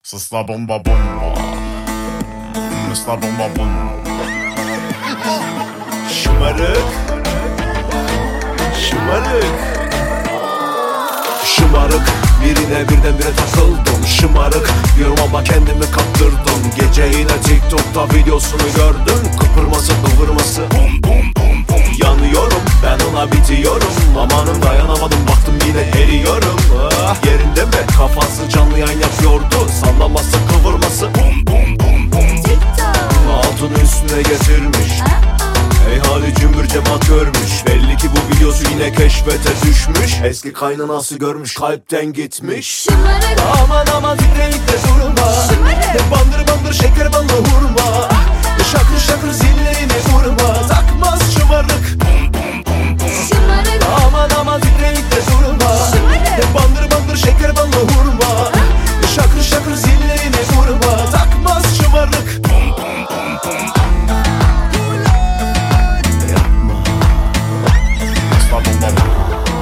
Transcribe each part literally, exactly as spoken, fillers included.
Sısla bomba bomba, Mısla bomba bomba. Şımarık, şımarık, şımarık. Birine birdenbire takıldım. Şımarık diyorum ama kendimi kaptırdım. Gece yine TikTok'ta videosunu gördüm. Kıpırması kıvırması bum bum bum bum. Yanıyorum ben ona bitiyorum. Amanım dayanamadım baktım yine eriyorum. Ah, yerinde mi? Kafası canlı yayın yapıyordu. Sallaması kıvırması bum bum bum bum. Altını üstüne getirmiş. Hey hali cümbür cemaat görmüş. Belli ki bu videosu yine keşfete düşmüş. Eski kaynanası görmüş, kalpten gitmiş. Şımarık. Aman aman titreyip de durma. Şımarık. Bandır bandır şeker bandı vurma. Şakır şakır zillerini vurma. Takmaz şımarık. Şımarık. Aman aman titreyip de durma. Şımarık. Bandır bandır şeker bandı vurma. Şakır şakır zillerini vurma. Takmaz şımarık. Mısla bomba bomba.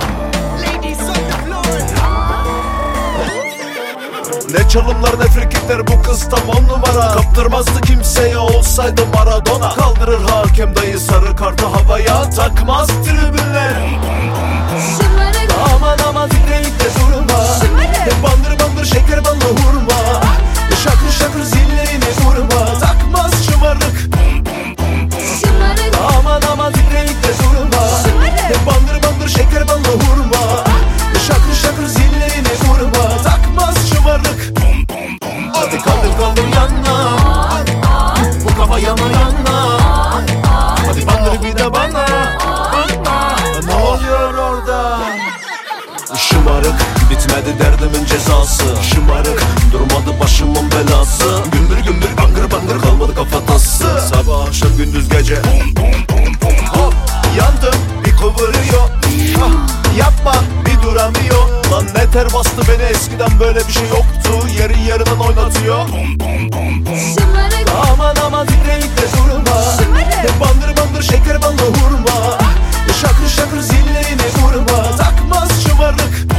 Ne çalımlar ne frikikler, bu kız tam on numara. Kaptırmazdı kimseye olsaydı Maradona. Kaldırır hakem dayı sarı kartı havaya. Takmaz tribünler. Şımarık. Aman aman titreyip de durma. Şımarık. Bandır bandır şeker bandı vurma. Şakır şakır zillerini vurma. Takmaz şımarık. Şımarık. Aman aman titreyip de durma. Şımarık. Bandır bandır şeker bandı vurma. Şakır şakır zillerini vurma. Takmaz şımarık. Hadi kaldır kaldır yana. Bu kafa yana yana. Hadi bandır bir de bana. Ne oluyor orada? Şımarık bitmedi derdimin cezası. Şımarık durmadı başımın belası. Gümbür gümbür bangır bangır kalmadı kafatası. Sabah akşam gündüz gece hop yandım bir kıvırıyor. Ah, yapma bir duramıyor. Lan ne ter bastı beni, eskiden böyle bir şey yoktu. Yeri yerinden oynatıyor. Şımarık. Aman aman titreyip de durma. Şımarık. Bandır bandır şeker bandı vurma. Şakır şakır zillerini vurma. Takmaz şımarık.